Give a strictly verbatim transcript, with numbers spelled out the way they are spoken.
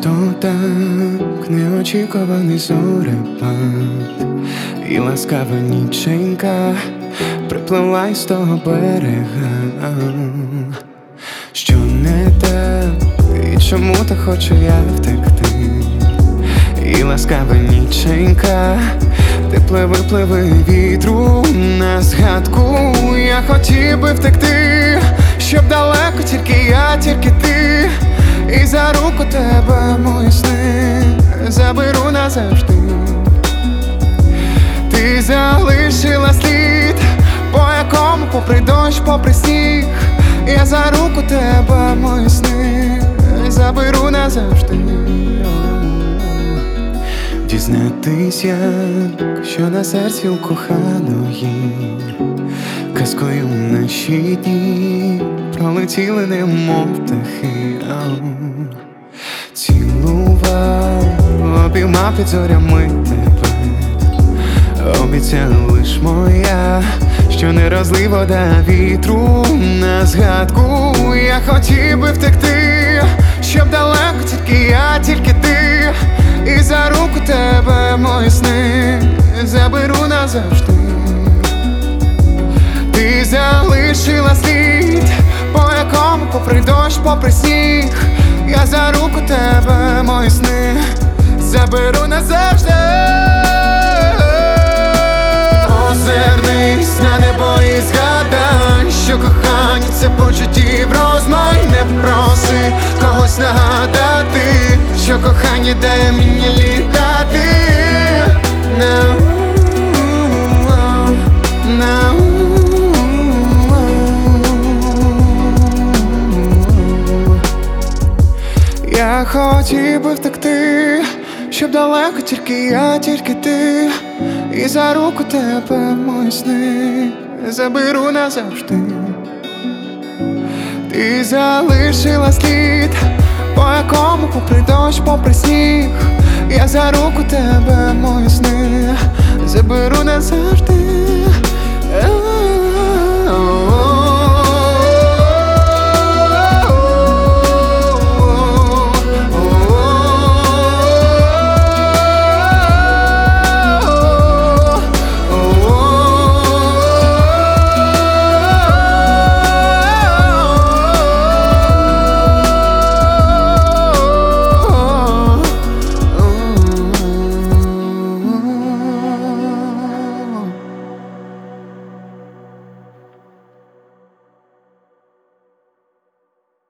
просто так, неочікуваний зорепад, і ласкава ніченька приплила із того берега. Що не так, і чому так хочу я втекти? І ласкава ніченька, ти пливи, пливи вітру на згадку. Я хотів би втекти, щоб далеко тільки я, тільки ти. І за руку тебе мої сни заберу назавжди. Ти залишила слід, по якому попри дощ, попри сніг. Я за руку тебе мої сни заберу назавжди. Дізнатись, як що на серці у коханої, казкою наші дні пролетіли, немов птахи. Цілував, обіймав під зорями тебе, обіцяла лиш моя, що не розлий вода вітру на згадку. Я хотів би втекти, щоб далеко тільки я, тільки ти. І за руку тебе мої сни заберу назавжди. Ти залишила слід, по якому попри дощ, попри сніг. Я за руку тебе мої сни заберу назавжди. Озирнись на небо і згадай, що кохання це почуттів розмай. Не проси когось нагадати, що кохання дає мені літати. No, no. Я хотів би втекти, щоб далеко тільки я, тільки ти. І за руку тебе мої сни заберу назавжди. Ти залишила слід, по якому попри дощ, попри сніг. Я за руку тебе мої сни заберу назавжди.